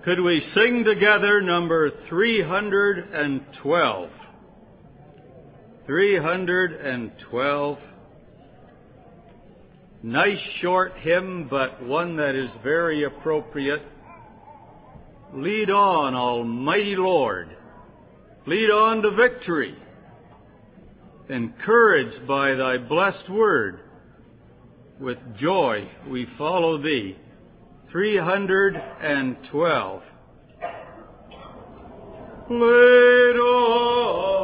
Could we sing together number 312? 312. Nice short hymn, but one that is very appropriate. Lead on, Almighty Lord. Lead on to victory. Encouraged by thy blessed word, with joy we follow thee. 312. Lead on.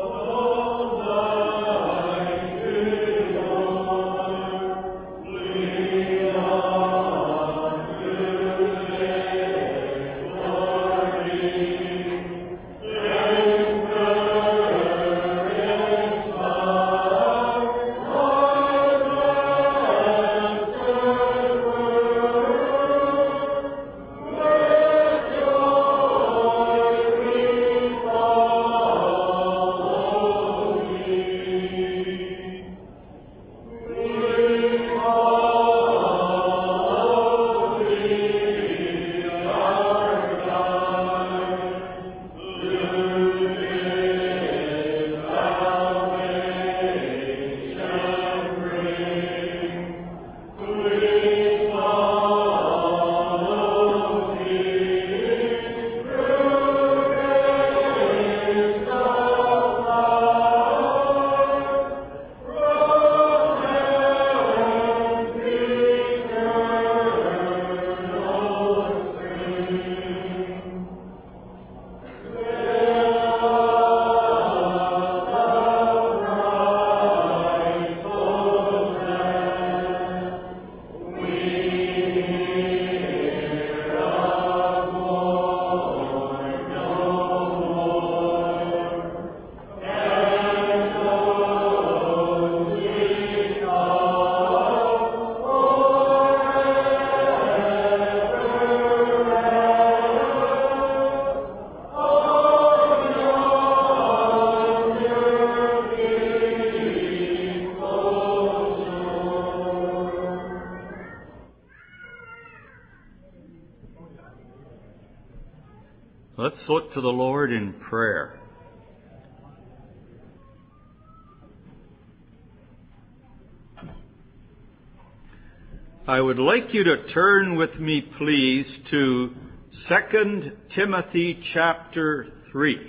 Let's look to the Lord in prayer. I would like you to turn with me, please, to 2 Timothy chapter 3.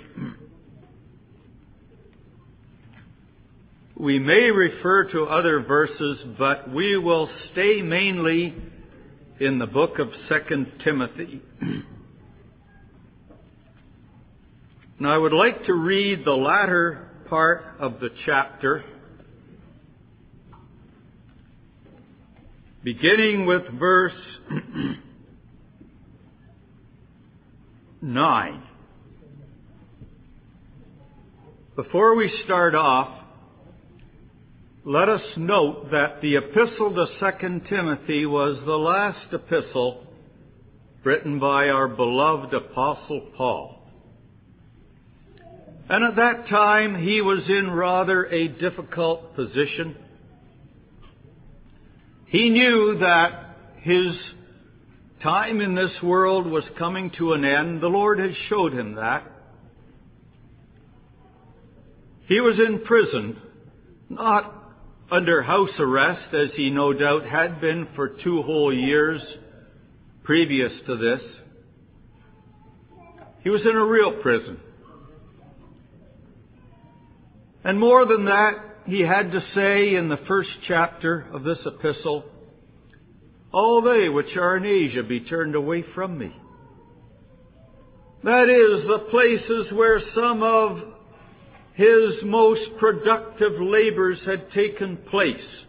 We may refer to other verses, but we will stay mainly in the book of 2 Timothy. Now, I would like to read the latter part of the chapter, beginning with verse 9. Before we start off, let us note that the epistle to 2 Timothy was the last epistle written by our beloved Apostle Paul. And at that time, he was in rather a difficult position. He knew that his time in this world was coming to an end. The Lord had showed him that. He was in prison, not under house arrest, as he no doubt had been for 2 whole years previous to this. He was in a real prison. And more than that, he had to say in the first chapter of this epistle, "All they which are in Asia be turned away from me." That is, the places where some of his most productive labors had taken place.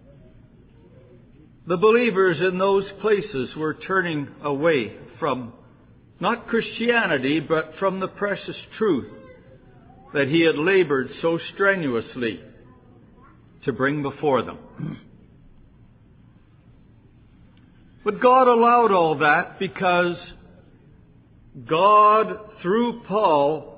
The believers in those places were turning away from not Christianity, but from the precious truth that he had labored so strenuously to bring before them. But God allowed all that because God, through Paul,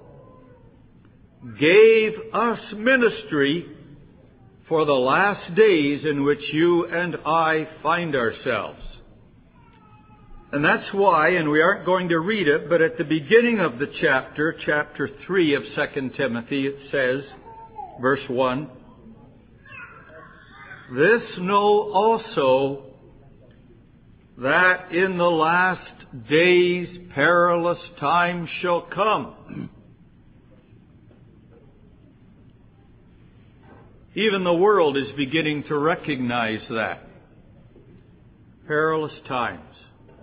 gave us ministry for the last days in which you and I find ourselves. And that's why, and we aren't going to read it, but at the beginning of the chapter 3 of 2 Timothy, it says, verse 1, "This know also, that in the last days perilous times shall come." Even the world is beginning to recognize that. Perilous times.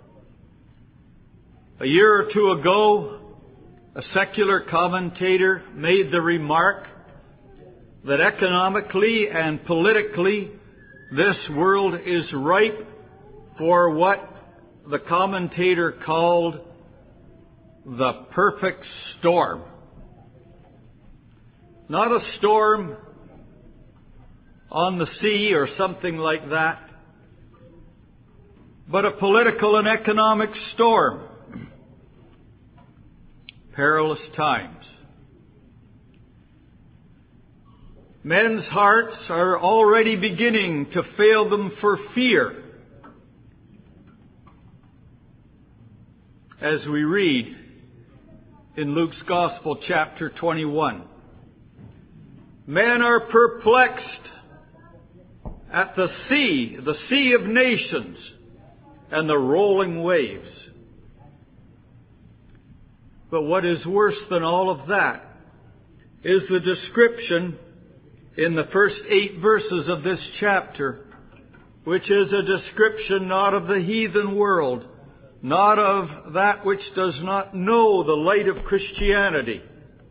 A year or two ago, a secular commentator made the remark that economically and politically, this world is ripe for what the commentator called the perfect storm. Not a storm on the sea or something like that, but a political and economic storm. Perilous times. Men's hearts are already beginning to fail them for fear, as we read in Luke's Gospel, chapter 21. Men are perplexed at the sea of nations, and the rolling waves. But what is worse than all of that is the description in the first 8 verses of this chapter, which is a description not of the heathen world, not of that which does not know the light of Christianity,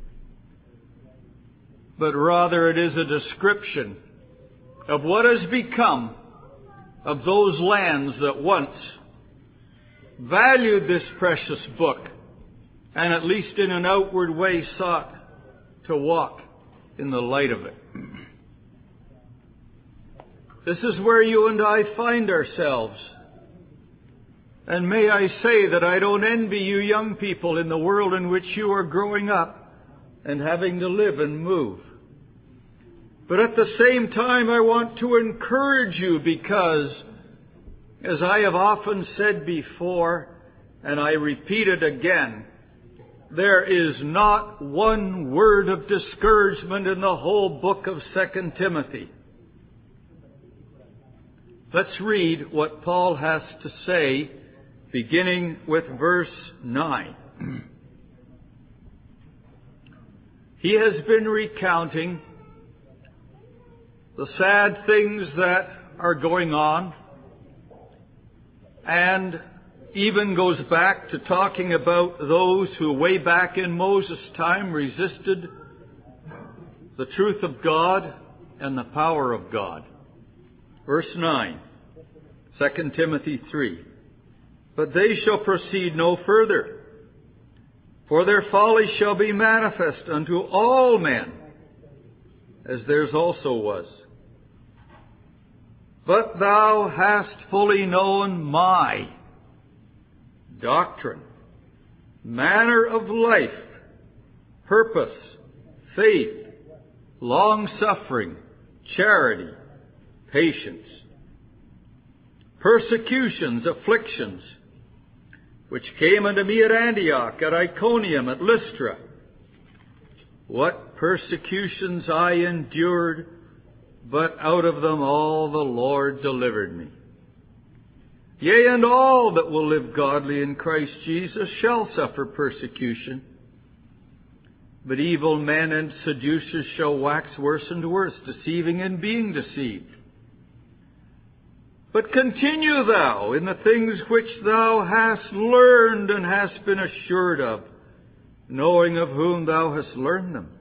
but rather it is a description of what has become of those lands that once valued this precious book and at least in an outward way sought to walk in the light of it. This is where you and I find ourselves. And may I say that I don't envy you young people in the world in which you are growing up and having to live and move. But at the same time, I want to encourage you because, as I have often said before, and I repeat it again, there is not one word of discouragement in the whole book of 2 Timothy. Let's read what Paul has to say, beginning with verse 9. He has been recounting the sad things that are going on, and even goes back to talking about those who way back in Moses' time resisted the truth of God and the power of God. Verse 9, 2 Timothy 3. "But they shall proceed no further, for their folly shall be manifest unto all men, as theirs also was. But thou hast fully known my doctrine, manner of life, purpose, faith, long-suffering, charity, patience, persecutions, afflictions, which came unto me at Antioch, at Iconium, at Lystra. What persecutions I endured, but out of them all the Lord delivered me. Yea, and all that will live godly in Christ Jesus shall suffer persecution. But evil men and seducers shall wax worse and worse, deceiving and being deceived. But continue thou in the things which thou hast learned and hast been assured of, knowing of whom thou hast learned them.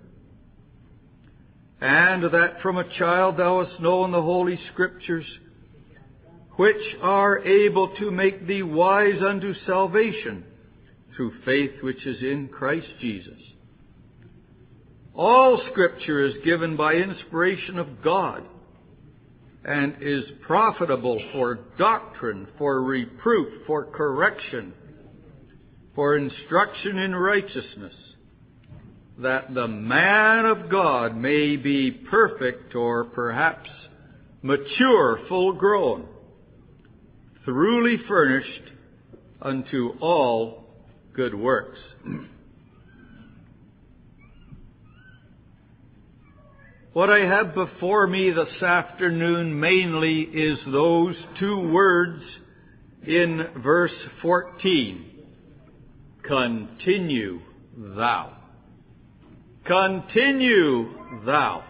And that from a child thou hast known the Holy Scriptures, which are able to make thee wise unto salvation through faith which is in Christ Jesus. All Scripture is given by inspiration of God, and is profitable for doctrine, for reproof, for correction, for instruction in righteousness, that the man of God may be perfect, or perhaps mature, full grown, thoroughly furnished unto all good works. What I have before me this afternoon mainly is those two words in verse 14. Continue thou. Continue thou.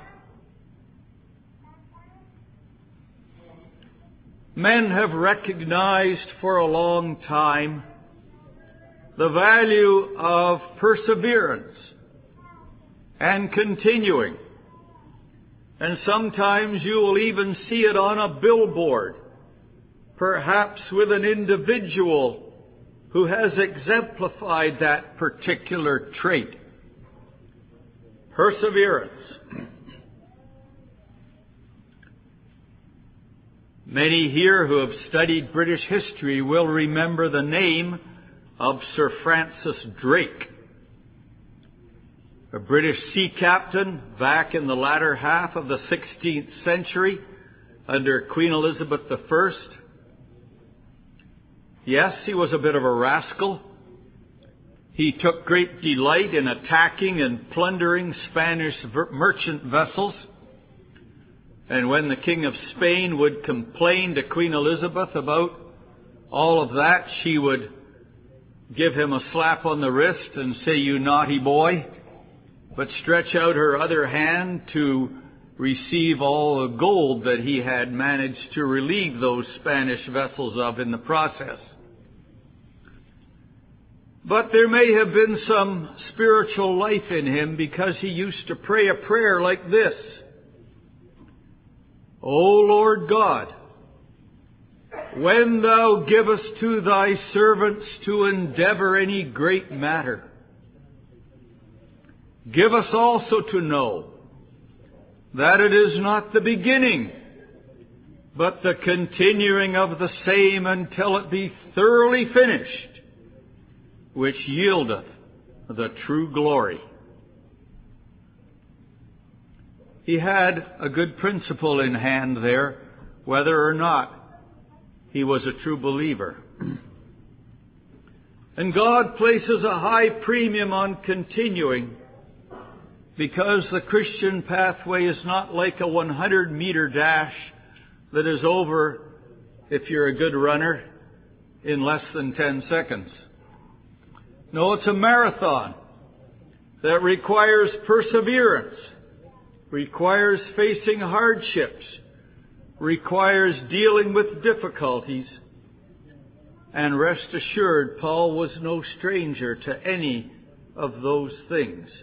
Men have recognized for a long time the value of perseverance and continuing. And sometimes you will even see it on a billboard, perhaps with an individual who has exemplified that particular trait. Perseverance. Many here who have studied British history will remember the name of Sir Francis Drake, a British sea captain back in the latter half of the 16th century under Queen Elizabeth I. Yes, he was a bit of a rascal. He took great delight in attacking and plundering Spanish merchant vessels. And when the King of Spain would complain to Queen Elizabeth about all of that, she would give him a slap on the wrist and say, "You naughty boy," but stretch out her other hand to receive all the gold that he had managed to relieve those Spanish vessels of in the process. But there may have been some spiritual life in him, because he used to pray a prayer like this: O Lord God, when thou givest to thy servants to endeavor any great matter, give us also to know that it is not the beginning, but the continuing of the same until it be thoroughly finished, which yieldeth the true glory. He had a good principle in hand there, whether or not he was a true believer. And God places a high premium on continuing, because the Christian pathway is not like a 100-meter dash that is over, if you're a good runner, in less than 10 seconds. No, it's a marathon that requires perseverance, requires facing hardships, requires dealing with difficulties. And rest assured, Paul was no stranger to any of those things.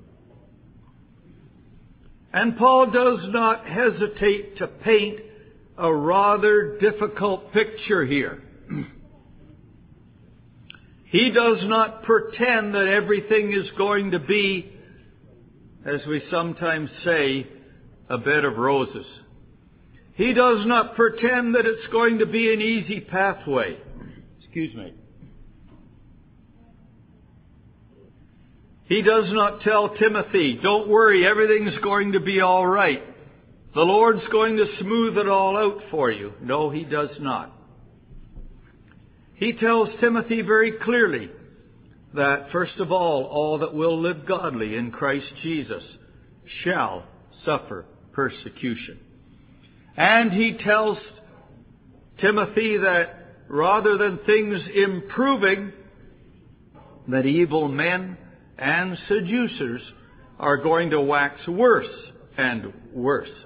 And Paul does not hesitate to paint a rather difficult picture here. He does not pretend that everything is going to be, as we sometimes say, a bed of roses. He does not pretend that it's going to be an easy pathway. Excuse me. He does not tell Timothy, don't worry, everything's going to be all right. The Lord's going to smooth it all out for you. No, he does not. He tells Timothy very clearly that, first of all that will live godly in Christ Jesus shall suffer persecution. And he tells Timothy that rather than things improving, that evil men and seducers are going to wax worse and worse.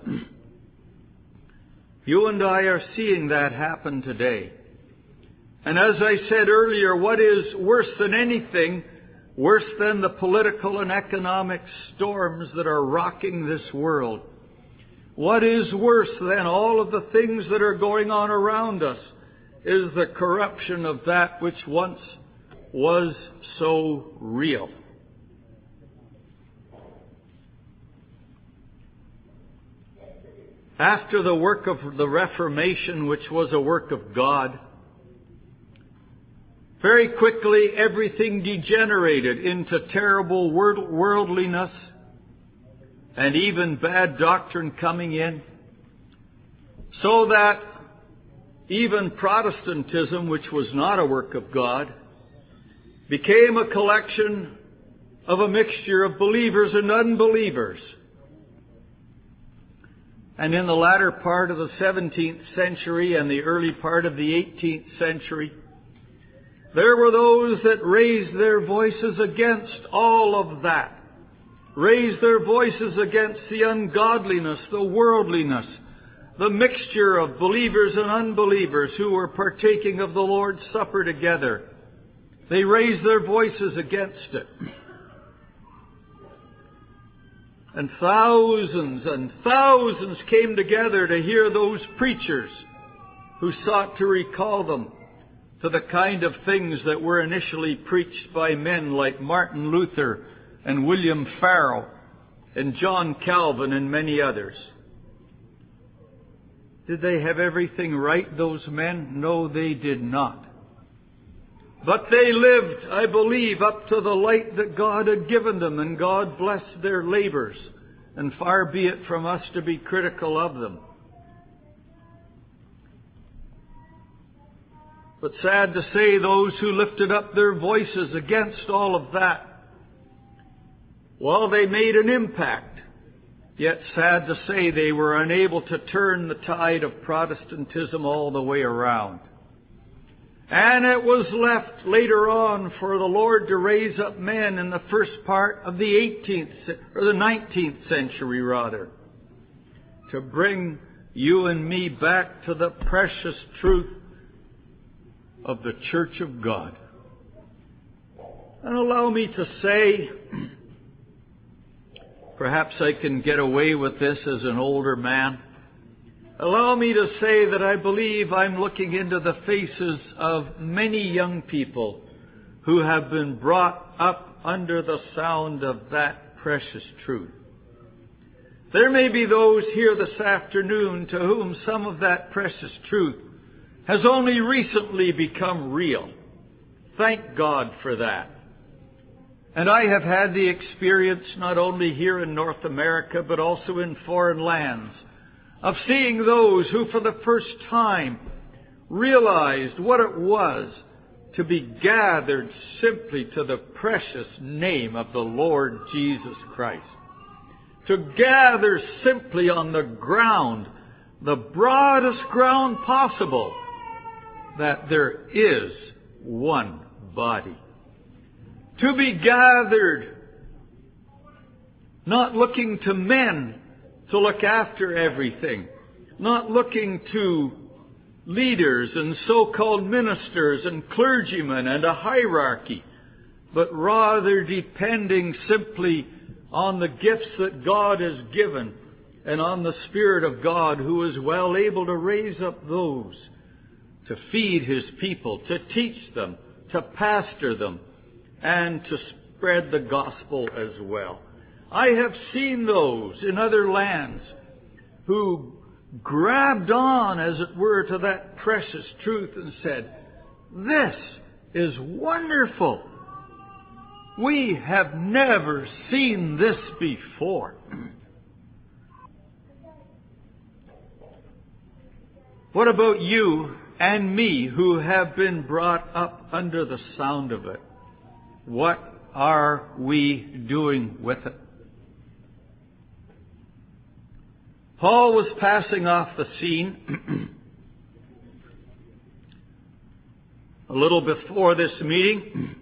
You and I are seeing that happen today. And as I said earlier, what is worse than anything, worse than the political and economic storms that are rocking this world? What is worse than all of the things that are going on around us is the corruption of that which once was so real. After the work of the Reformation, which was a work of God, very quickly everything degenerated into terrible worldliness and even bad doctrine coming in, so that even Protestantism, which was not a work of God, became a collection of a mixture of believers and unbelievers. And in the latter part of the 17th century and the early part of the 18th century, there were those that raised their voices against all of that, raised their voices against the ungodliness, the worldliness, the mixture of believers and unbelievers who were partaking of the Lord's Supper together. They raised their voices against it. And thousands came together to hear those preachers who sought to recall them to the kind of things that were initially preached by men like Martin Luther and William Farel and John Calvin and many others. Did they have everything right, those men? No, they did not. But they lived, I believe, up to the light that God had given them, and God blessed their labors, and far be it from us to be critical of them. But sad to say, those who lifted up their voices against all of that, well, they made an impact. Yet sad to say, they were unable to turn the tide of Protestantism all the way around. And it was left later on for the Lord to raise up men in the first part of the 19th century rather, to bring you and me back to the precious truth of the Church of God. And allow me to say, perhaps I can get away with this as an older man. Allow me to say that I believe I'm looking into the faces of many young people who have been brought up under the sound of that precious truth. There may be those here this afternoon to whom some of that precious truth has only recently become real. Thank God for that. And I have had the experience not only here in North America but also in foreign lands of seeing those who for the first time realized what it was to be gathered simply to the precious name of the Lord Jesus Christ. To gather simply on the ground, the broadest ground possible, that there is one body. To be gathered, not looking to men to look after everything, not looking to leaders and so-called ministers and clergymen and a hierarchy, but rather depending simply on the gifts that God has given and on the Spirit of God, who is well able to raise up those to feed His people, to teach them, to pastor them, and to spread the gospel as well. I have seen those in other lands who grabbed on, as it were, to that precious truth and said, "This is wonderful. We have never seen this before." What about you and me who have been brought up under the sound of it? What are we doing with it? Paul was passing off the scene a little before this meeting.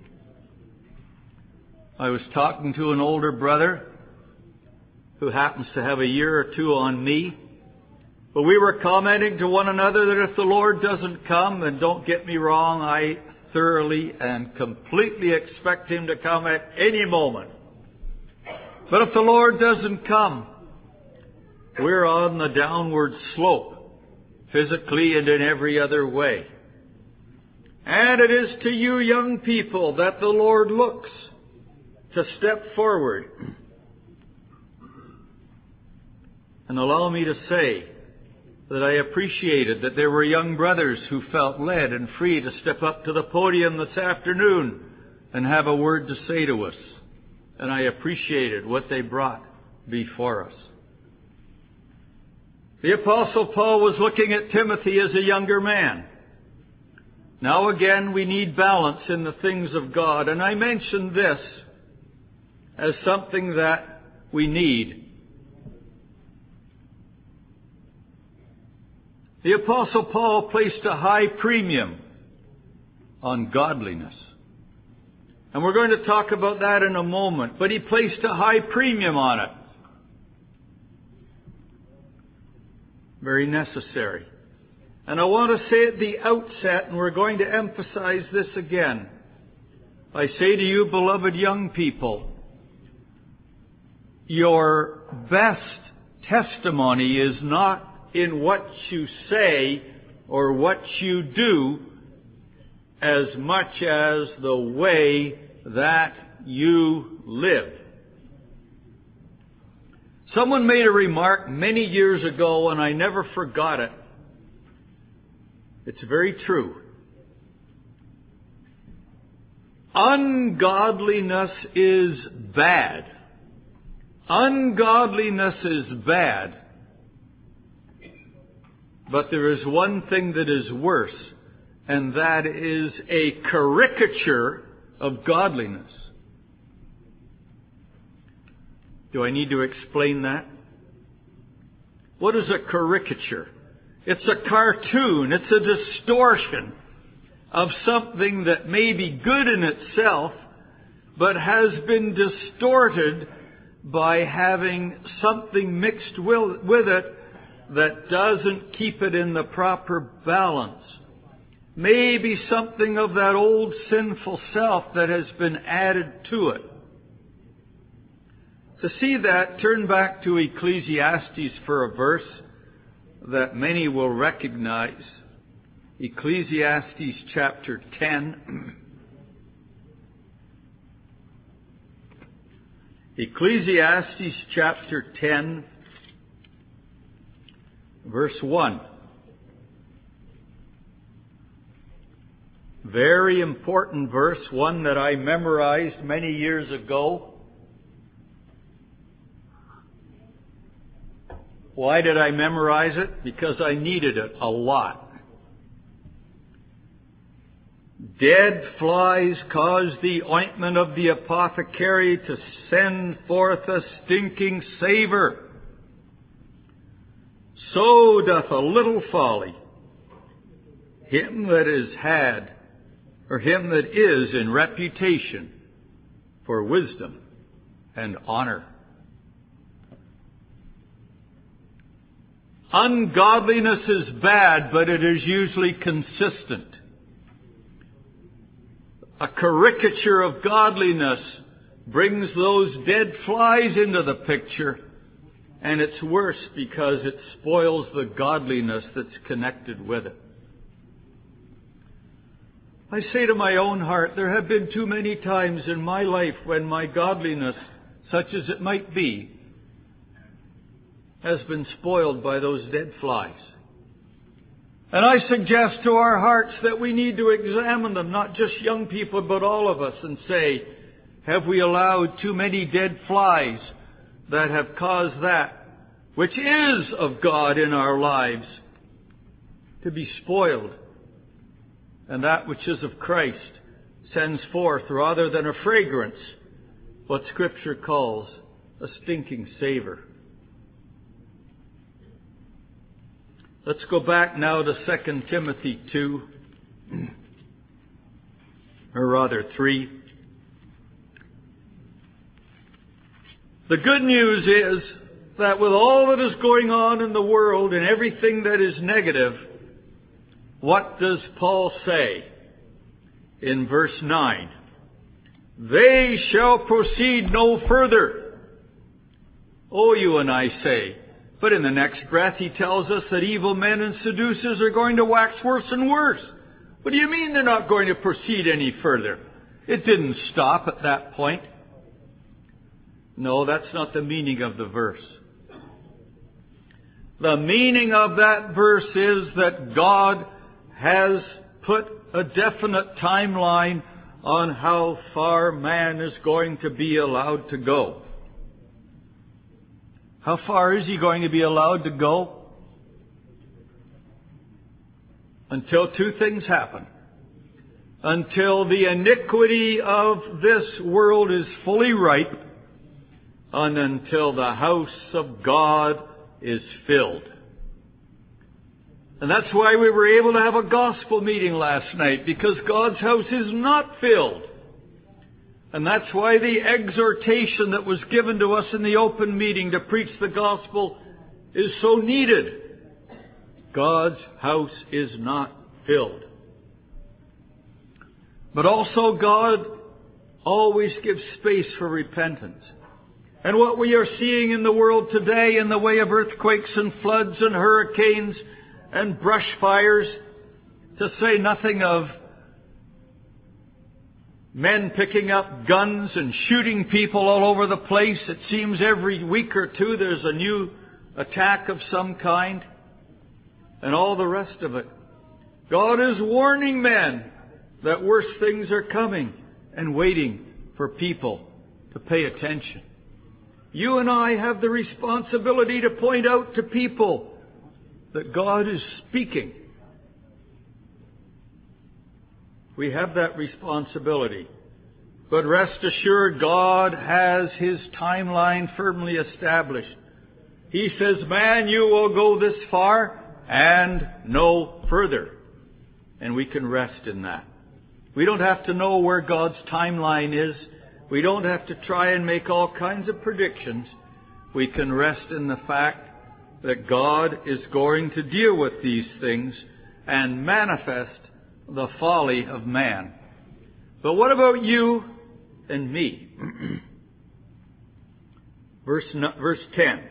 I was talking to an older brother who happens to have a year or two on me. But we were commenting to one another that if the Lord doesn't come, and don't get me wrong, I thoroughly and completely expect Him to come at any moment. But if the Lord doesn't come, we're on the downward slope, physically and in every other way. And it is to you young people that the Lord looks to step forward. And allow me to say that I appreciated that there were young brothers who felt led and free to step up to the podium this afternoon and have a word to say to us. And I appreciated what they brought before us. The Apostle Paul was looking at Timothy as a younger man. Now again, we need balance in the things of God, and I mention this as something that we need. The Apostle Paul placed a high premium on godliness. And we're going to talk about that in a moment, but he placed a high premium on it. Very necessary. And I want to say at the outset, and we're going to emphasize this again, I say to you, beloved young people, your best testimony is not in what you say or what you do as much as the way that you live. Someone made a remark many years ago, and I never forgot it. It's very true. Ungodliness is bad. Ungodliness is bad. But there is one thing that is worse, and that is a caricature of godliness. Do I need to explain that? What is a caricature? It's a cartoon. It's a distortion of something that may be good in itself, but has been distorted by having something mixed with it that doesn't keep it in the proper balance. Maybe something of that old sinful self that has been added to it. To see that, turn back to Ecclesiastes for a verse that many will recognize. Ecclesiastes chapter 10. Ecclesiastes chapter 10, verse 1. Very important verse, one that I memorized many years ago. Why did I memorize it? Because I needed it a lot. Dead flies cause the ointment of the apothecary to send forth a stinking savour. So doth a little folly him that is had, or him that is in reputation for wisdom and honor. Ungodliness is bad, but it is usually consistent. A caricature of godliness brings those dead flies into the picture, and it's worse because it spoils the godliness that's connected with it. I say to my own heart, there have been too many times in my life when my godliness, such as it might be, has been spoiled by those dead flies. And I suggest to our hearts that we need to examine them, not just young people, but all of us, and say, have we allowed too many dead flies that have caused that which is of God in our lives to be spoiled? And that which is of Christ sends forth, rather than a fragrance, what Scripture calls a stinking savor. Let's go back now to 2 Timothy 2, or rather 3. The good news is that with all that is going on in the world and everything that is negative, what does Paul say in verse 9? They shall proceed no further. Oh, you and I say. But in the next breath he tells us that evil men and seducers are going to wax worse and worse. What do you mean they're not going to proceed any further? It didn't stop at that point. No, that's not the meaning of the verse. The meaning of that verse is that God has put a definite timeline on how far man is going to be allowed to go. How far is he going to be allowed to go? until two things happen. Until the iniquity of this world is fully ripe, and until the house of God is filled. And that's why we were able to have a gospel meeting last night, because God's house is not filled. And that's why the exhortation that was given to us in the open meeting to preach the gospel is so needed. God's house is not filled. But also God always gives space for repentance. And what we are seeing in the world today in the way of earthquakes and floods and hurricanes and brush fires, to say nothing of men picking up guns and shooting people all over the place. It seems every week or two there's a new attack of some kind, and all the rest of it. God is warning men that worse things are coming and waiting for people to pay attention. You and I have the responsibility to point out to people that God is speaking. We have that responsibility. But rest assured, God has His timeline firmly established. He says, man, you will go this far and no further. And we can rest in that. We don't have to know where God's timeline is. We don't have to try and make all kinds of predictions. We can rest in the fact that God is going to deal with these things and manifest the folly of man. But what about you and me? Verse 10.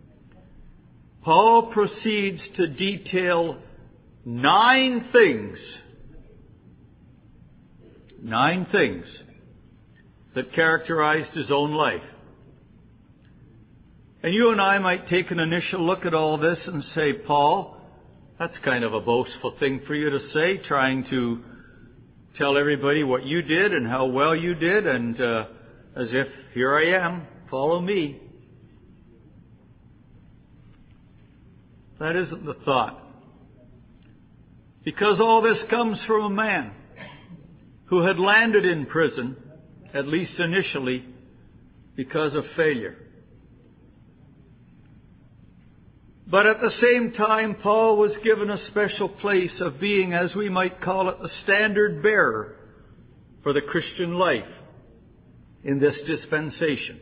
Paul proceeds to detail 9 things that characterized his own life. And you and I might take an initial look at all this and say, Paul, that's kind of a boastful thing for you to say, trying to tell everybody what you did and how well you did, and as if, here I am, follow me. That isn't the thought. Because all this comes from a man who had landed in prison, at least initially, because of failure. But at the same time, Paul was given a special place of being, as we might call it, the standard bearer for the Christian life in this dispensation.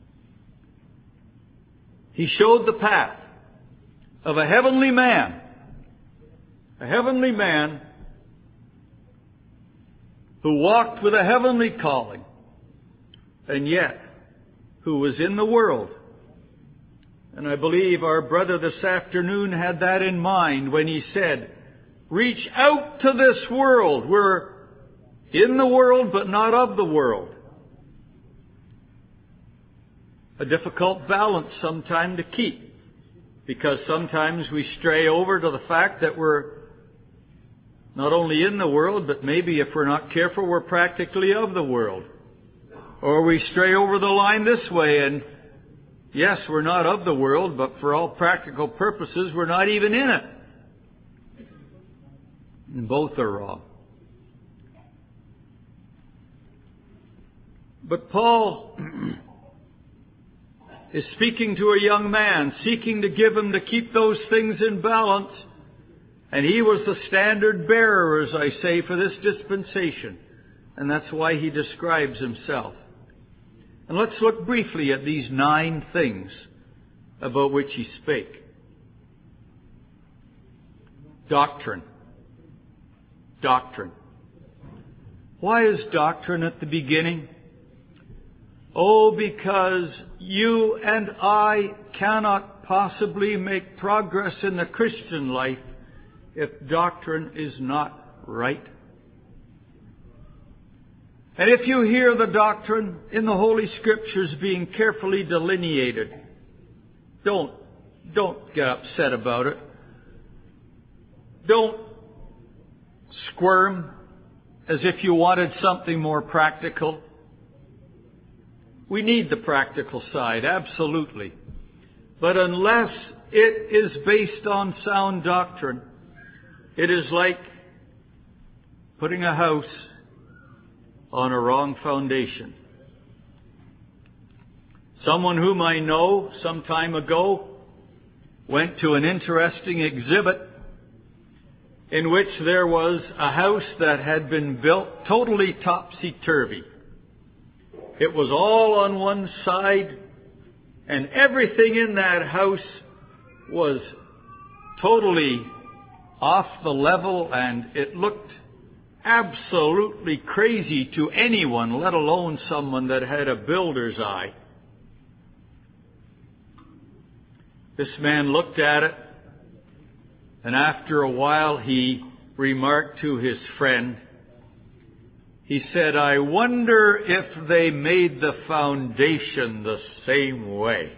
He showed the path of a heavenly man who walked with a heavenly calling, and yet who was in the world. And I believe our brother this afternoon had that in mind when he said, reach out to this world. We're in the world, but not of the world. A difficult balance sometime to keep, because sometimes we stray over to the fact that we're not only in the world, but maybe if we're not careful, we're practically of the world. Or we stray over the line this way and yes, we're not of the world, but for all practical purposes, we're not even in it. And both are wrong. But Paul is speaking to a young man, seeking to give him to keep those things in balance. And he was the standard bearer, as I say, for this dispensation. And that's why he describes himself. And let's look briefly at these 9 things about which he spake. Doctrine. Doctrine. Why is doctrine at the beginning? Oh, because you and I cannot possibly make progress in the Christian life if doctrine is not right. And if you hear the doctrine in the Holy Scriptures being carefully delineated, don't get upset about it. Don't squirm as if you wanted something more practical. We need the practical side, absolutely. But unless it is based on sound doctrine, It is like putting a house on a wrong foundation. Someone whom I know some time ago went to an interesting exhibit in which there was a house that had been built totally topsy-turvy. It was all on one side, and everything in that house was totally off the level, and it looked absolutely crazy to anyone, let alone someone that had a builder's eye. This man looked at it, and after a while he remarked to his friend, he said, "I wonder if they made the foundation the same way."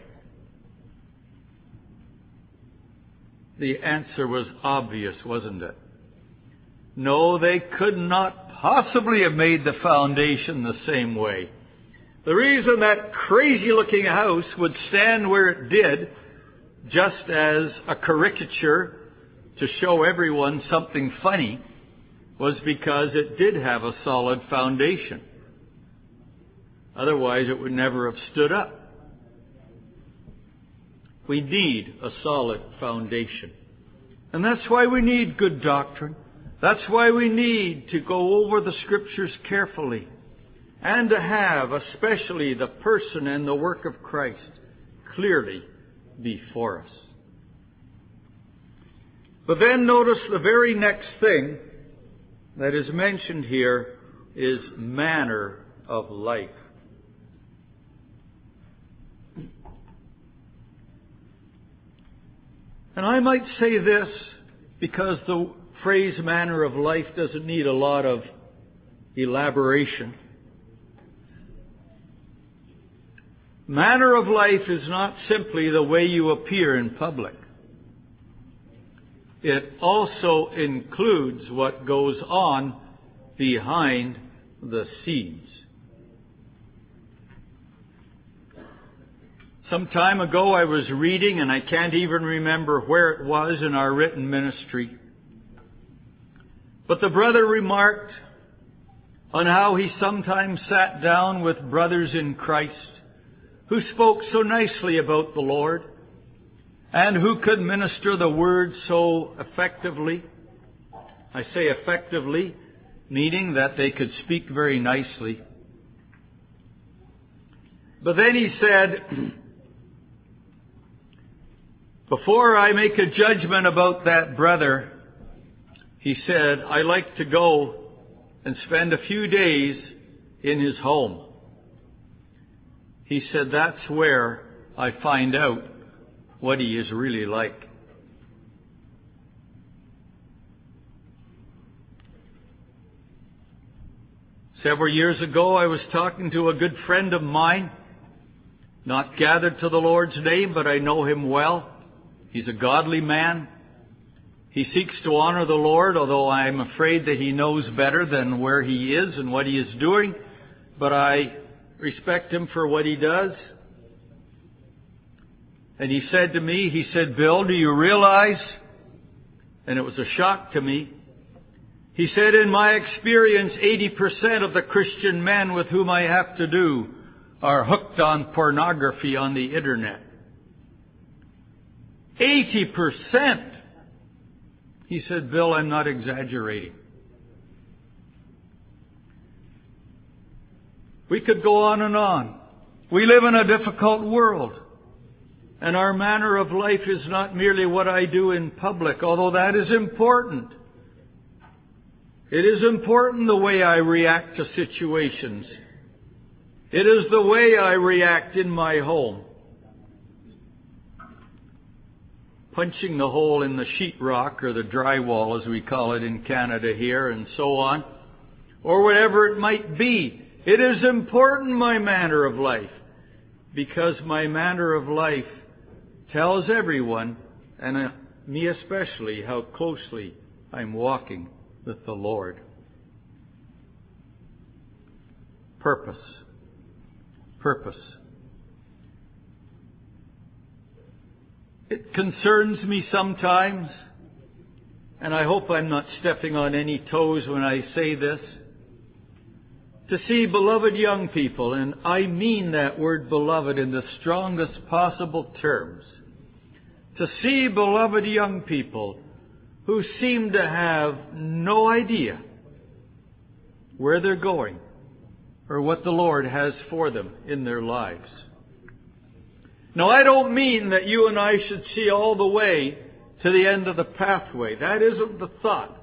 The answer was obvious, wasn't it? No, they could not possibly have made the foundation the same way. The reason that crazy-looking house would stand where it did, just as a caricature to show everyone something funny, was because it did have a solid foundation. Otherwise, it would never have stood up. We need a solid foundation. And that's why we need good doctrine. That's why we need to go over the Scriptures carefully and to have especially the person and the work of Christ clearly before us. But then notice the very next thing that is mentioned here is manner of life. And I might say this because the phrase manner of life doesn't need a lot of elaboration. Manner of life is not simply the way you appear in public. It also includes what goes on behind the scenes. Some time ago I was reading, and I can't even remember where it was in our written ministry, but the brother remarked on how he sometimes sat down with brothers in Christ who spoke so nicely about the Lord and who could minister the Word so effectively. I say effectively, meaning that they could speak very nicely. But then he said, "Before I make a judgment about that brother," he said, "I like to go and spend a few days in his home." He said, "That's where I find out what he is really like." Several years ago, I was talking to a good friend of mine, not gathered to the Lord's name, but I know him well. He's a godly man. He seeks to honor the Lord, although I'm afraid that he knows better than where he is and what he is doing, but I respect him for what he does. And he said to me, he said, "Bill, do you realize?" And it was a shock to me. He said, "In my experience, 80% of the Christian men with whom I have to do are hooked on pornography on the internet." 80%! He said, "Bill, I'm not exaggerating." We could go on and on. We live in a difficult world. And our manner of life is not merely what I do in public, although that is important. It is important the way I react to situations. It is the way I react in my home. Punching the hole in the sheetrock or the drywall, as we call it in Canada here, and so on, or whatever it might be. It is important, my manner of life, because my manner of life tells everyone, and me especially, how closely I'm walking with the Lord. Purpose. Purpose. It concerns me sometimes, and I hope I'm not stepping on any toes when I say this, to see beloved young people, and I mean that word beloved in the strongest possible terms, to see beloved young people who seem to have no idea where they're going or what the Lord has for them in their lives. Now, I don't mean that you and I should see all the way to the end of the pathway. That isn't the thought.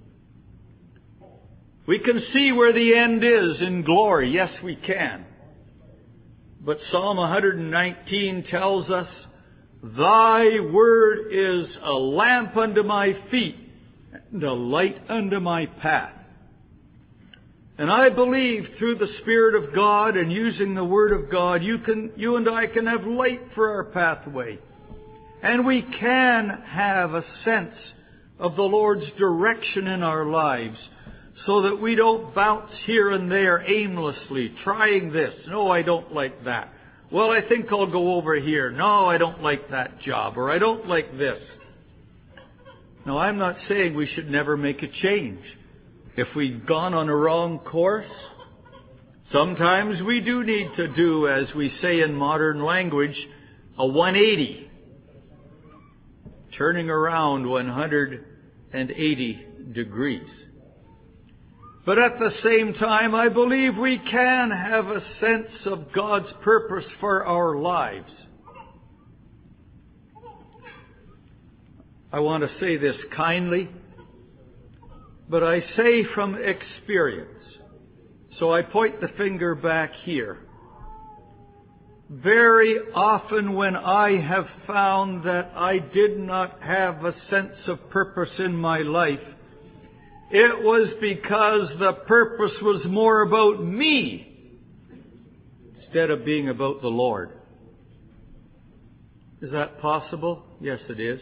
We can see where the end is in glory. Yes, we can. But Psalm 119 tells us, Thy word is a lamp unto my feet and a light unto my path. And I believe through the Spirit of God and using the Word of God, you and I can have light for our pathway. And we can have a sense of the Lord's direction in our lives so that we don't bounce here and there aimlessly, trying this. No, I don't like that. Well, I think I'll go over here. No, I don't like that job, or I don't like this. No, I'm not saying we should never make a change. If we've gone on a wrong course, sometimes we do need to do, as we say in modern language, a 180. Turning around 180 degrees. But at the same time, I believe we can have a sense of God's purpose for our lives. I want to say this kindly, but I say from experience. So I point the finger back here. Very often when I have found that I did not have a sense of purpose in my life, it was because the purpose was more about me instead of being about the Lord. Is that possible? Yes, it is.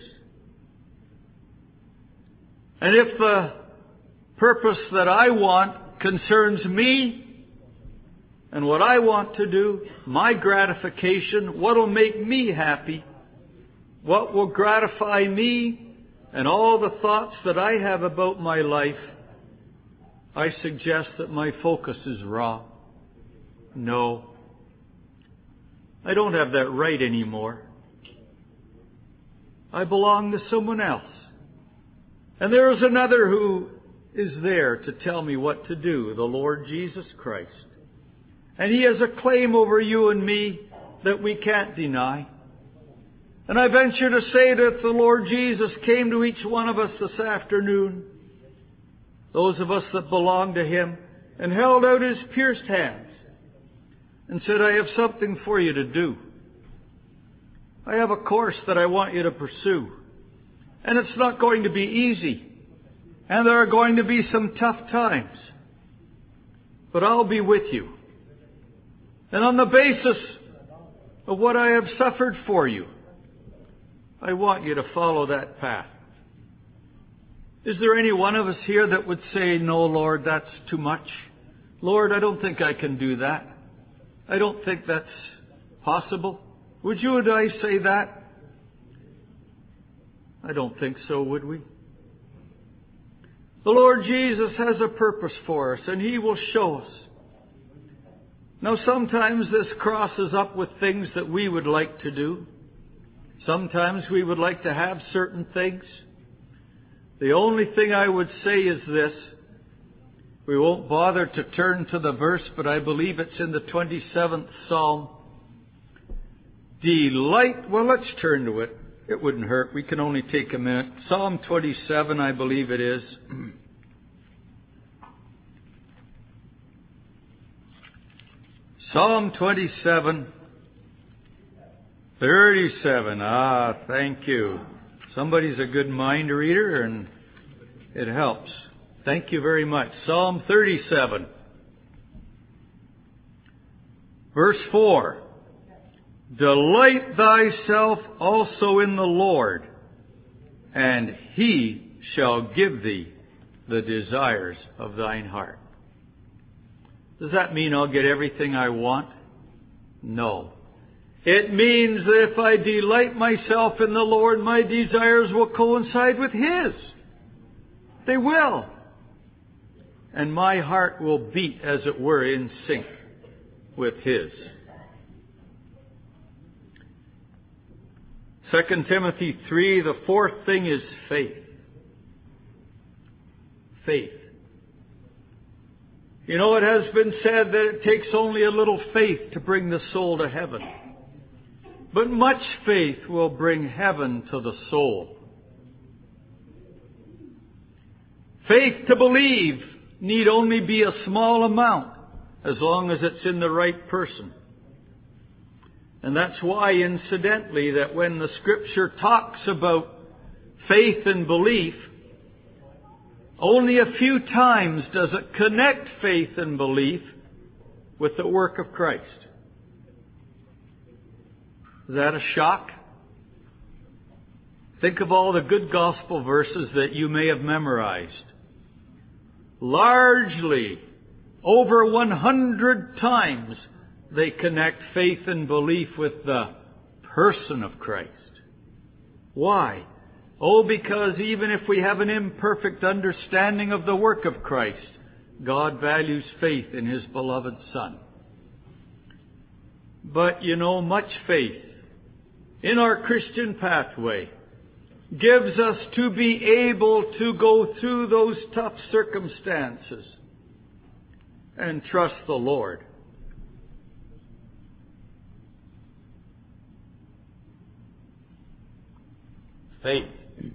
And if the purpose that I want concerns me and what I want to do, my gratification, what will make me happy, what will gratify me, and all the thoughts that I have about my life, I suggest that my focus is wrong. No. I don't have that right anymore. I belong to someone else. And there is another who is there to tell me what to do, the Lord Jesus Christ. And He has a claim over you and me that we can't deny. And I venture to say that if the Lord Jesus came to each one of us this afternoon, those of us that belong to Him, and held out His pierced hands and said, I have something for you to do. I have a course that I want you to pursue. And it's not going to be easy. And there are going to be some tough times. But I'll be with you. And on the basis of what I have suffered for you, I want you to follow that path. Is there any one of us here that would say, no, Lord, that's too much? Lord, I don't think I can do that. I don't think that's possible. Would you and I say that? I don't think so, would we? The Lord Jesus has a purpose for us, and He will show us. Now, sometimes this crosses up with things that we would like to do. Sometimes we would like to have certain things. The only thing I would say is this. We won't bother to turn to the verse, but I believe it's in the 27th Psalm. Well, let's turn to it. It wouldn't hurt. We can only take a minute. Psalm 27, I believe it is. Psalm 27, 37. Thank you. Somebody's a good mind reader, and it helps. Thank you very much. Psalm 37, verse 4. Delight thyself also in the Lord, and He shall give thee the desires of thine heart. Does that mean I'll get everything I want? No. It means that if I delight myself in the Lord, my desires will coincide with His. They will. And my heart will beat, as it were, in sync with His. 2 Timothy 3, the fourth thing is faith. Faith. You know, it has been said that it takes only a little faith to bring the soul to heaven. But much faith will bring heaven to the soul. Faith to believe need only be a small amount, as long as it's in the right person. And that's why, incidentally, that when the Scripture talks about faith and belief, only a few times does it connect faith and belief with the work of Christ. Is that a shock? Think of all the good gospel verses that you may have memorized. Largely, over 100 times, they connect faith and belief with the person of Christ. Why? Oh, because even if we have an imperfect understanding of the work of Christ, God values faith in His beloved Son. But, you know, much faith in our Christian pathway gives us to be able to go through those tough circumstances and trust the Lord. Faith.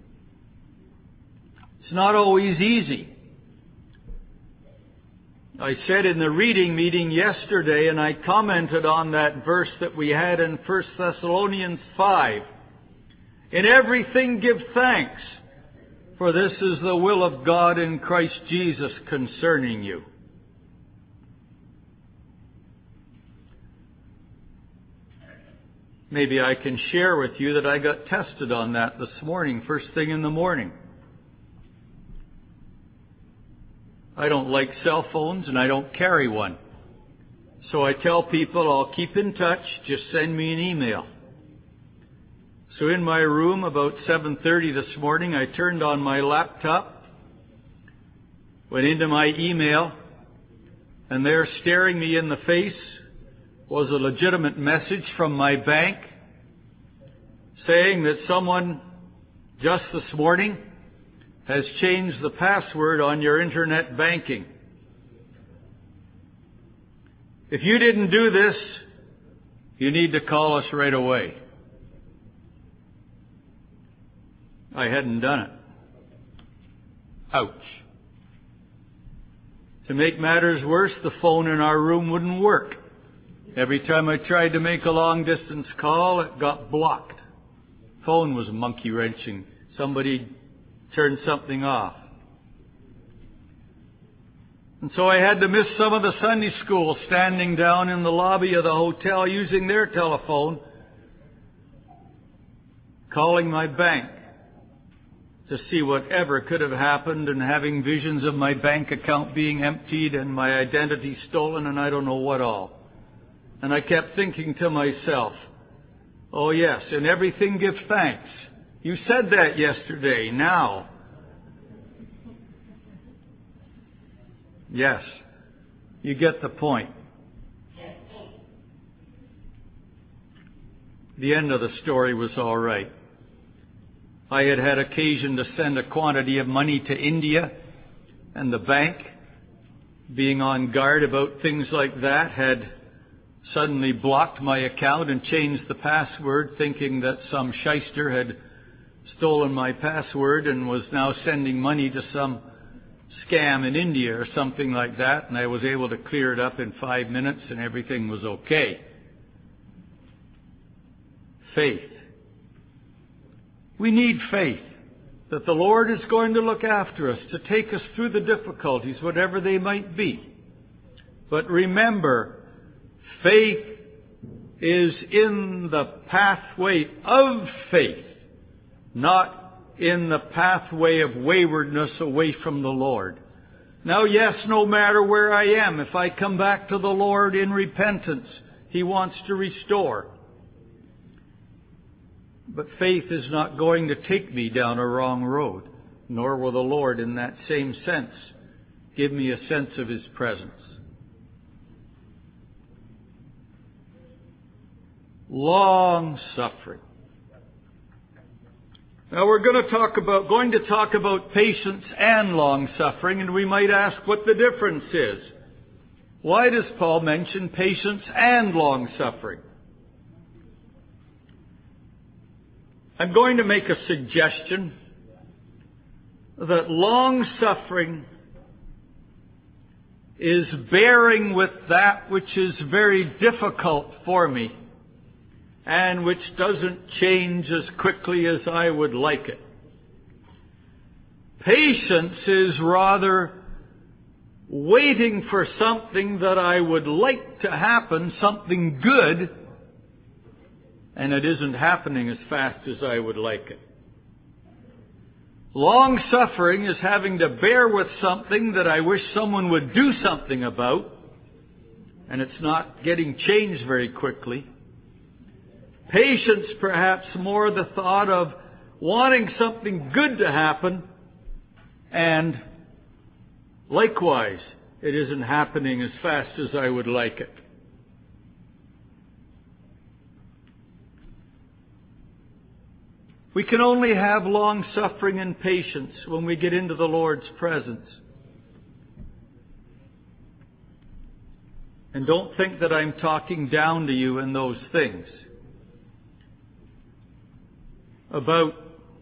It's not always easy. I said in the reading meeting yesterday, and I commented on that verse that we had in 1 Thessalonians 5. In everything give thanks, for this is the will of God in Christ Jesus concerning you. Maybe I can share with you that I got tested on that this morning, first thing in the morning. I don't like cell phones and I don't carry one. So I tell people I'll keep in touch, just send me an email. So in my room about 7:30 this morning, I turned on my laptop, went into my email, and there staring me in the face was a legitimate message from my bank saying that someone just this morning has changed the password on your internet banking. If you didn't do this, you need to call us right away. I hadn't done it. Ouch. To make matters worse, the phone in our room wouldn't work. Every time I tried to make a long-distance call, it got blocked. Phone was monkey-wrenching. Somebody turned something off. And so I had to miss some of the Sunday school standing down in the lobby of the hotel using their telephone, calling my bank to see whatever could have happened and having visions of my bank account being emptied and my identity stolen and I don't know what all. And I kept thinking to myself, oh yes, in everything give thanks. You said that yesterday, now. Yes, you get the point. The end of the story was all right. I had had occasion to send a quantity of money to India, and the bank, being on guard about things like that, had suddenly blocked my account and changed the password, thinking that some shyster had stolen my password and was now sending money to some scam in India or something like that, and I was able to clear it up in 5 minutes and everything was okay. Faith. We need faith that the Lord is going to look after us, to take us through the difficulties, whatever they might be. But remember, faith is in the pathway of faith, not in the pathway of waywardness away from the Lord. Now, yes, no matter where I am, if I come back to the Lord in repentance, He wants to restore. But faith is not going to take me down a wrong road. nor will the Lord, in that same sense, give me a sense of His presence. Long suffering. Now we're going to talk about patience and long suffering, and we might ask what the difference is. Why does Paul mention patience and long suffering? I'm going to make a suggestion that long suffering is bearing with that which is very difficult for me and which doesn't change as quickly as I would like it. Patience is rather waiting for something that I would like to happen, something good, and it isn't happening as fast as I would like it. Long suffering is having to bear with something that I wish someone would do something about, and it's not getting changed very quickly. Patience, perhaps more the thought of wanting something good to happen, and likewise, it isn't happening as fast as I would like it. We can only have long suffering and patience when we get into the Lord's presence. And don't think that I'm talking down to you in those things. About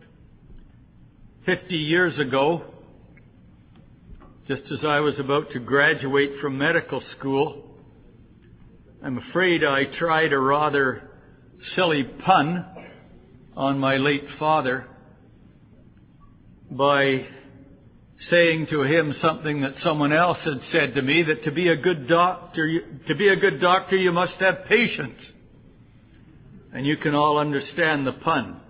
50 years ago, just as I was about to graduate from medical school, I'm afraid I tried a rather silly pun on my late father by saying to him something that someone else had said to me, that to be a good doctor you must have patience. And you can all understand the pun.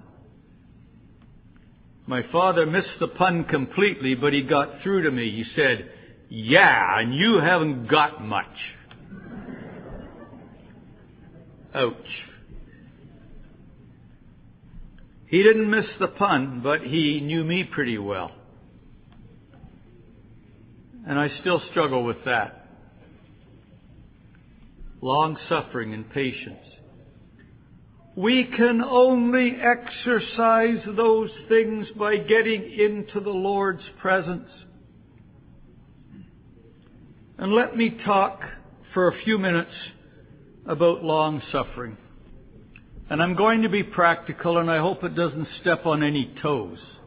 My father missed the pun completely, but he got through to me. He said, "Yeah, and you haven't got much." Ouch. He didn't miss the pun, but he knew me pretty well. And I still struggle with that. Long suffering and patience. We can only exercise those things by getting into the Lord's presence. And let me talk for a few minutes about long suffering. And I'm going to be practical, and I hope it doesn't step on any toes.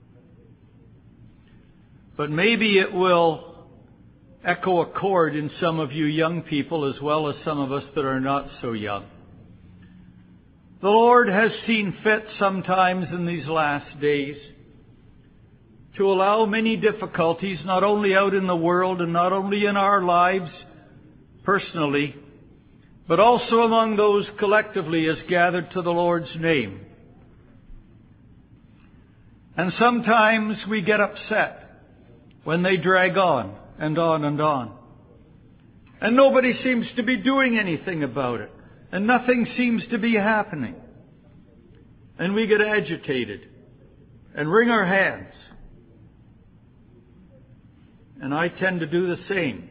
But maybe it will echo a chord in some of you young people as well as some of us that are not so young. The Lord has seen fit sometimes in these last days to allow many difficulties, not only out in the world and not only in our lives personally, but also among those collectively as gathered to the Lord's name. And sometimes we get upset when they drag on and on and on. And nobody seems to be doing anything about it. And nothing seems to be happening. And we get agitated and wring our hands. And I tend to do the same.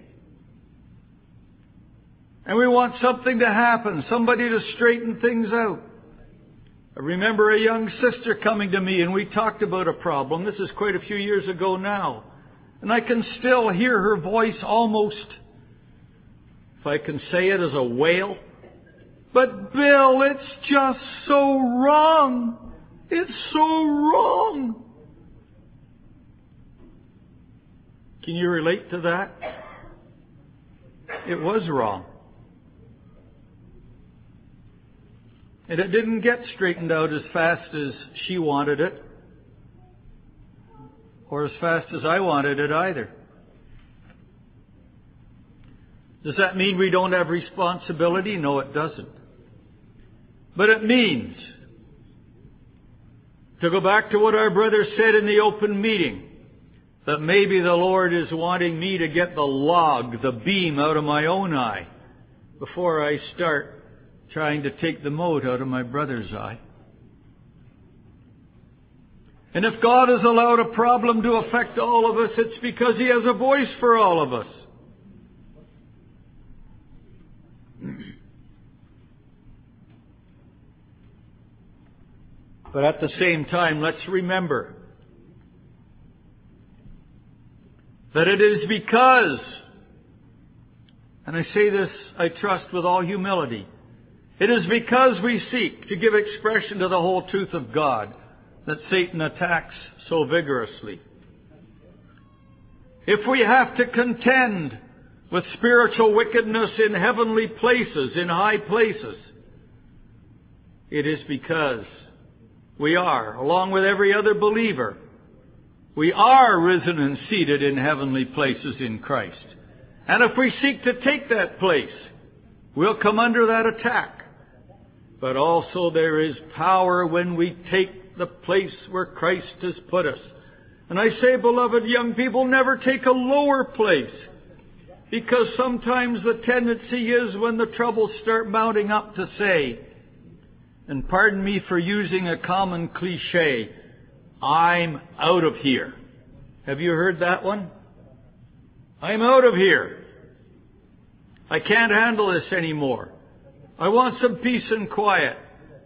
And we want something to happen, somebody to straighten things out. I remember a young sister coming to me, and we talked about a problem. This is quite a few years ago now. And I can still hear her voice almost, if I can say it, as a wail. "But Bill, it's just so wrong. It's so wrong." Can you relate to that? It was wrong. And it didn't get straightened out as fast as she wanted it, or as fast as I wanted it either. Does that mean we don't have responsibility? No, it doesn't. But it means, to go back to what our brother said in the open meeting, that maybe the Lord is wanting me to get the log, the beam, out of my own eye before I start trying to take the mote out of my brother's eye. And if God has allowed a problem to affect all of us, it's because He has a voice for all of us. But at the same time, let's remember that it is because, and I say this, I trust with all humility, it is because we seek to give expression to the whole truth of God that Satan attacks so vigorously. If we have to contend with spiritual wickedness in heavenly places, in high places, it is because we are, along with every other believer, we are risen and seated in heavenly places in Christ. And if we seek to take that place, we'll come under that attack. But also there is power when we take the place where Christ has put us. And I say, beloved young people, never take a lower place. Because sometimes the tendency is when the troubles start mounting up to say, and pardon me for using a common cliche, I'm out of here. Have you heard that one? I'm out of here. I can't handle this anymore. I want some peace and quiet.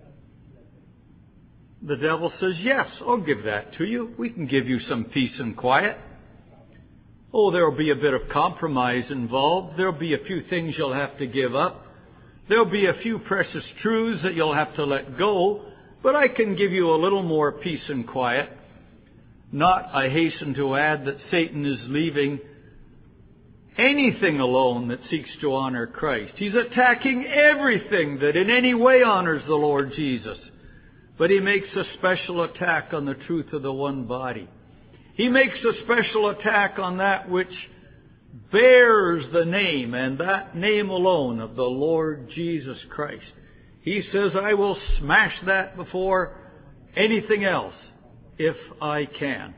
The devil says, yes, I'll give that to you. We can give you some peace and quiet. Oh, there'll be a bit of compromise involved. There'll be a few things you'll have to give up. There'll be a few precious truths that you'll have to let go, but I can give you a little more peace and quiet. Not, I hasten to add, that Satan is leaving anything alone that seeks to honor Christ. He's attacking everything that in any way honors the Lord Jesus. But he makes a special attack on the truth of the one body. He makes a special attack on that which bears the name, and that name alone, of the Lord Jesus Christ. He says, I will smash that before anything else, if I can.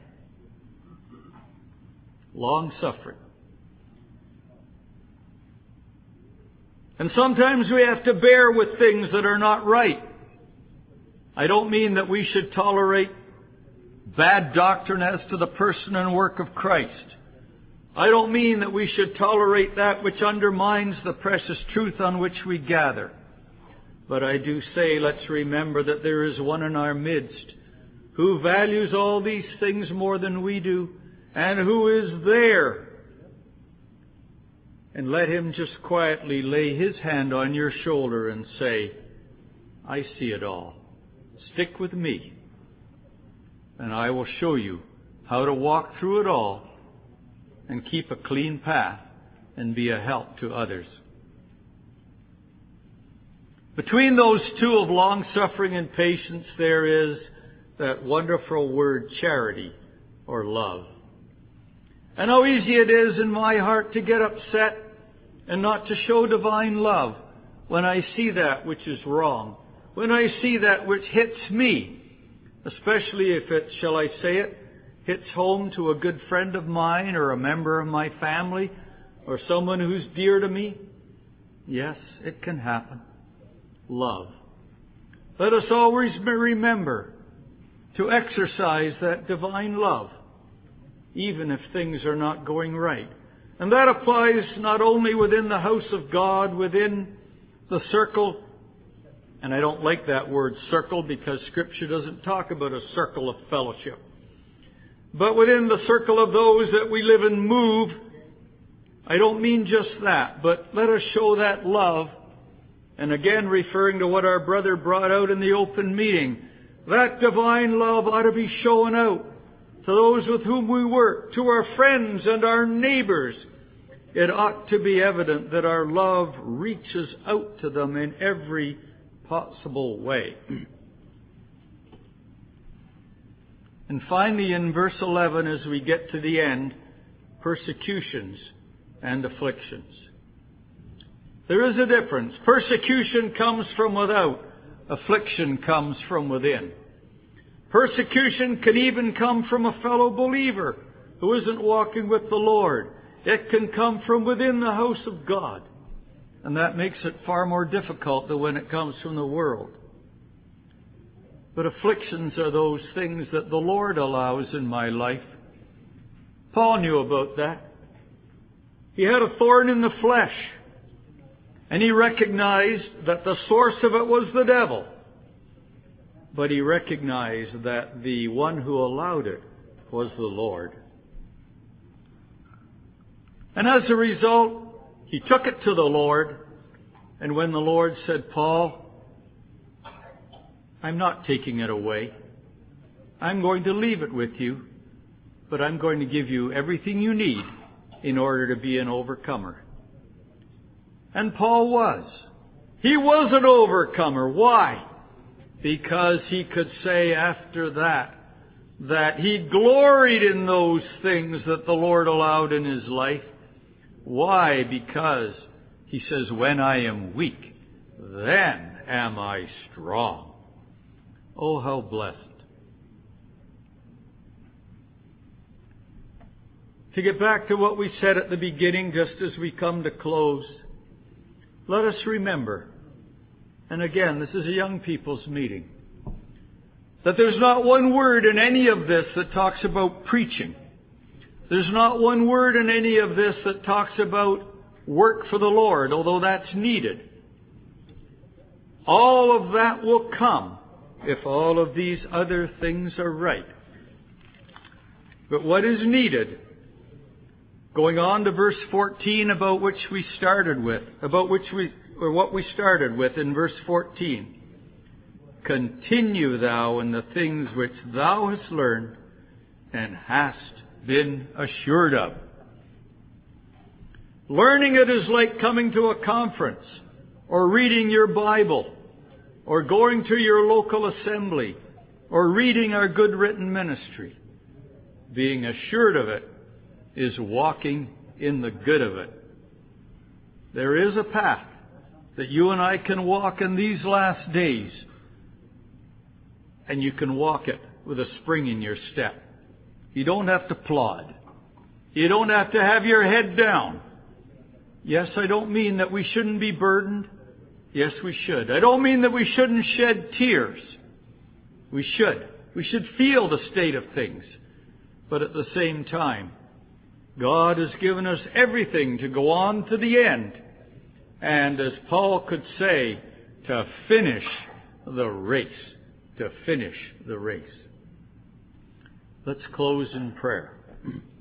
Long-suffering. And sometimes we have to bear with things that are not right. I don't mean that we should tolerate bad doctrine as to the person and work of Christ. I don't mean that we should tolerate that which undermines the precious truth on which we gather. But I do say, let's remember that there is one in our midst who values all these things more than we do, and who is there. And let him just quietly lay his hand on your shoulder and say, I see it all. Stick with me, and I will show you how to walk through it all and keep a clean path and be a help to others. Between those two of long-suffering and patience, there is that wonderful word charity or love. And how easy it is in my heart to get upset and not to show divine love when I see that which is wrong, when I see that which hits me, especially if it, shall I say it, hits home to a good friend of mine or a member of my family or someone who's dear to me. Yes, it can happen. Love. Let us always remember to exercise that divine love, even if things are not going right. And that applies not only within the house of God, within the circle, and I don't like that word circle because Scripture doesn't talk about a circle of fellowship, but within the circle of those that we live and move. I don't mean just that, but let us show that love. And again, referring to what our brother brought out in the open meeting, that divine love ought to be shown out to those with whom we work, to our friends and our neighbors. It ought to be evident that our love reaches out to them in every possible way. And finally, in verse 11, as we get to the end, persecutions and afflictions. There is a difference. Persecution comes from without. Affliction comes from within. Persecution can even come from a fellow believer who isn't walking with the Lord. It can come from within the house of God. And that makes it far more difficult than when it comes from the world. But afflictions are those things that the Lord allows in my life. Paul knew about that. He had a thorn in the flesh, and he recognized that the source of it was the devil. But he recognized that the one who allowed it was the Lord. And as a result, he took it to the Lord, and when the Lord said, Paul, I'm not taking it away. I'm going to leave it with you, but I'm going to give you everything you need in order to be an overcomer. And Paul was. He was an overcomer. Why? Because he could say after that he gloried in those things that the Lord allowed in his life. Why? Because he says, when I am weak, then am I strong. Oh, how blessed. To get back to what we said at the beginning, just as we come to close, let us remember, and again, this is a young people's meeting, that there's not one word in any of this that talks about preaching. There's not one word in any of this that talks about work for the Lord, although that's needed. All of that will come if all of these other things are right. But what is needed, going on to verse 14 about what we started with in verse 14. Continue thou in the things which thou hast learned and hast been assured of. Learning it is like coming to a conference, or reading your Bible, or going to your local assembly, or reading our good written ministry. Being assured of it is walking in the good of it. There is a path that you and I can walk in these last days, and you can walk it with a spring in your step. You don't have to plod. You don't have to have your head down. Yes, I don't mean that we shouldn't be burdened. Yes, we should. I don't mean that we shouldn't shed tears. We should. We should feel the state of things. But at the same time, God has given us everything to go on to the end. And as Paul could say, to finish the race. To finish the race. Let's close in prayer.